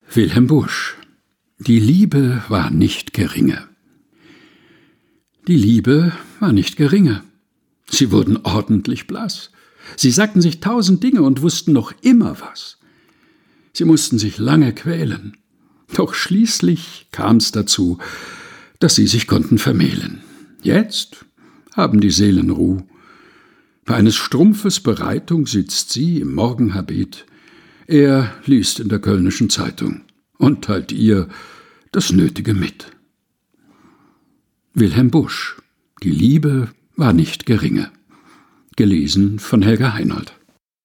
Wilhelm Busch. Die Liebe war nicht geringe. Die Liebe war nicht geringe. Sie wurden ordentlich blass. Sie sagten sich 1000 Dinge und wussten noch immer was. Sie mussten sich lange quälen. Doch schließlich kam's dazu, dass sie sich konnten vermählen. Jetzt haben die Seelen Ruh. Bei eines Strumpfes Bereitung sitzt sie im Morgenhabit. Er liest in der Kölnischen Zeitung und teilt ihr das Nötige mit. Wilhelm Busch. Die Liebe war nicht geringe. Gelesen von Helga Heinold.